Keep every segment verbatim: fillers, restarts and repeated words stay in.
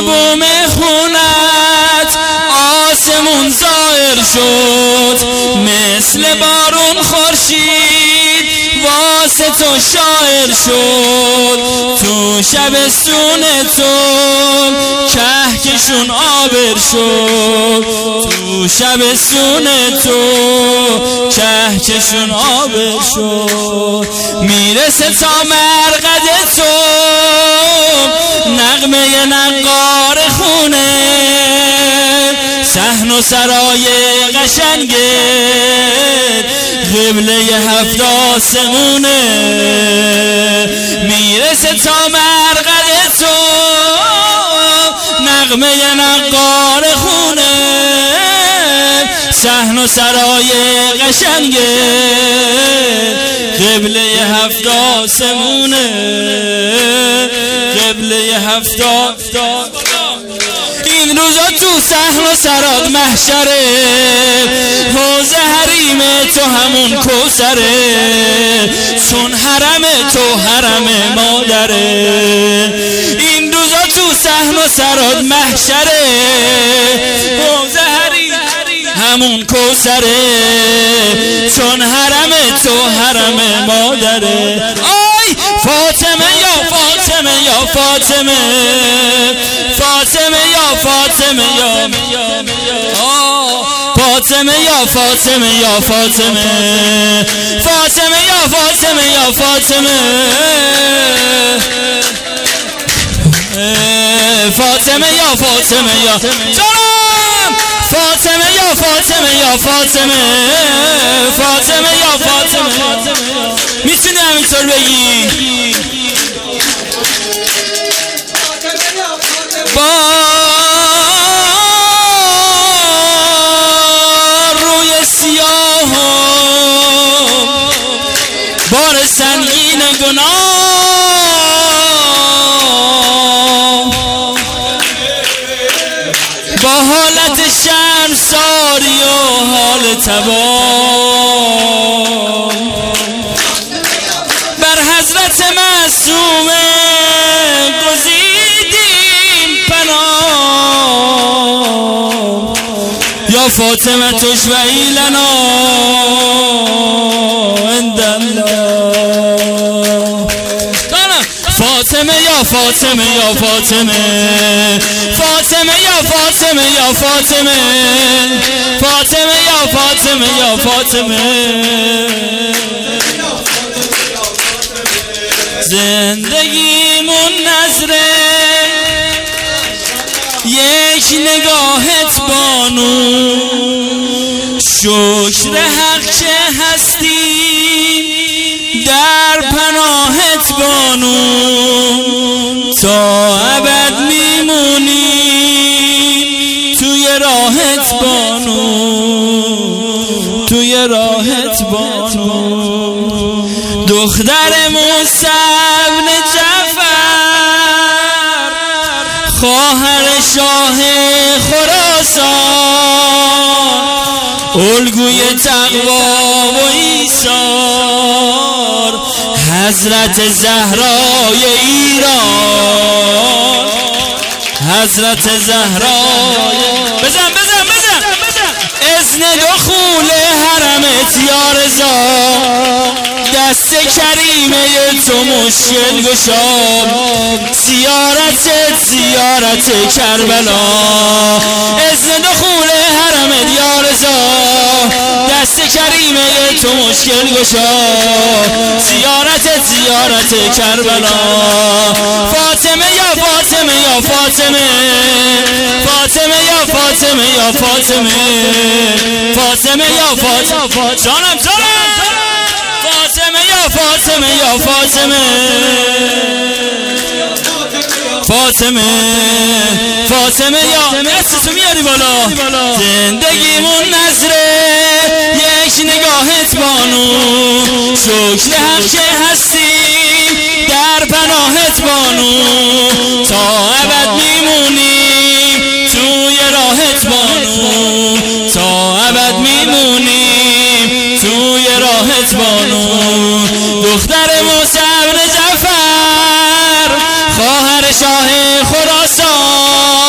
بوم خونت آسمون ظاهر شد، مثل بارون خورشید واسه تو شاعر شد. تو شبستون تو کهکشون آبر شد، تو شبستون تو کهکشون آبر شد. میرسه تا مرقد تو نغمه نقار خونه، صحن و سرای قشنگه قبله هفت آسمونه. میرسه تا مرقد تو نغمه نقار خونه، صحن و سرای قشنگه قبله هفت آسمونه، قبله هفت آسمونه. این روزا تو صحن و سرات محشره، حوض حریم تو همون کوثره، چون حرم تو حرم مادره. این روزا تو صحن و سرات محشره، حوض حریم همون کوثره، چون حرم تو حرم مادره. آی فاطمه یا فاطمه یا فاطمه، فاطمه یا فاطمه یا فاطمه یا فاطمه یا فاطمه، فاطمه یا فاطمه یا فاطمه، فاطمه یا فاطمه یا جانم، فاطمه یا فاطمه یا فاطمه، فاطمه یا فاطمه. میتونی همینطور بگی با روی سیاه و بار سنگین گناه، با حالت شرمساری و حال تباه، بر حضرت معصومه گزیدیم پناه. یا فاطمه تشفعی لنا عند الله. فاطمه یا فاطمه یا فاطمه، فاطمه یا فاطمه یا فاطمه، فاطمه یا فاطمه یا فاطمه. زندگیمون نظره یک نگاهت بانو، شکر حق که هستی در پناهت بانو، تا ابد میمونی توی راهت بانو، توی راهت بانو. دختر موسی بن جعفر، خواهر شاه خراسان، الگوی تقوا و ایثار، حضرت زهرای ایران، حضرت زهرای. بزن بزن بزن اذن دخول حرمت یا رضا، دست کریمه تو مشکل گشا، زیارتت زیارت کربلا. اذن دخول حرمت یا رضا، دست کریمه تو مشکل گشا، زیارتت زیارت کربلا. فاطمه یا فاطمه یا فاطمه، فاطمه یا فاطمه یا فاطمه، فاطمه یا فاطمه. جانم جانم، فاطمه یا فاطمه یا فاطمه، فاطمه فاطمه یا دستتو میاری بالا. زندگیمون نظره یک نگاهت بانو، شکر حق که هستی در پناهت بانو، تا ابد میمونی توی راهت بانو، تا ابد میمونی توی راهت بانو. دختر موسی بن جعفر، خواهر شاه خراسان،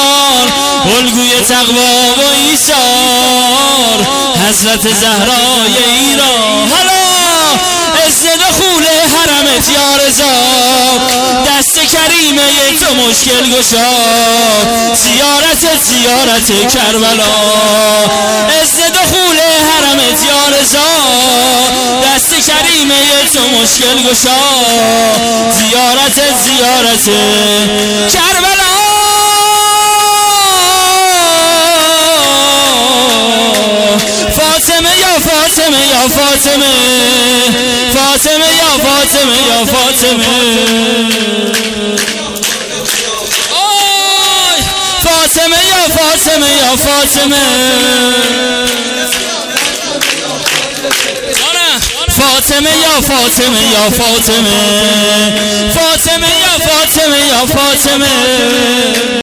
الگوی تقوا و ایثار حضرت زهرای ایران. حالا عز دخول حرمت یا رضا دست کریمه تو مشکل گشا زیارت زیارت کربلا. عز دخول حرمت یا رضا دست کریمه تو مشکل گشا زیارت زیارت کربلا. فاطمه یا فاطمه یا فاطمه فاطمه یا فاطمه یا فاطمه فاطمه یا فاطمه یا فاطمه فاطمه یا فاطمه یا فاطمه فاطمه یا فاطمه یا فاطمه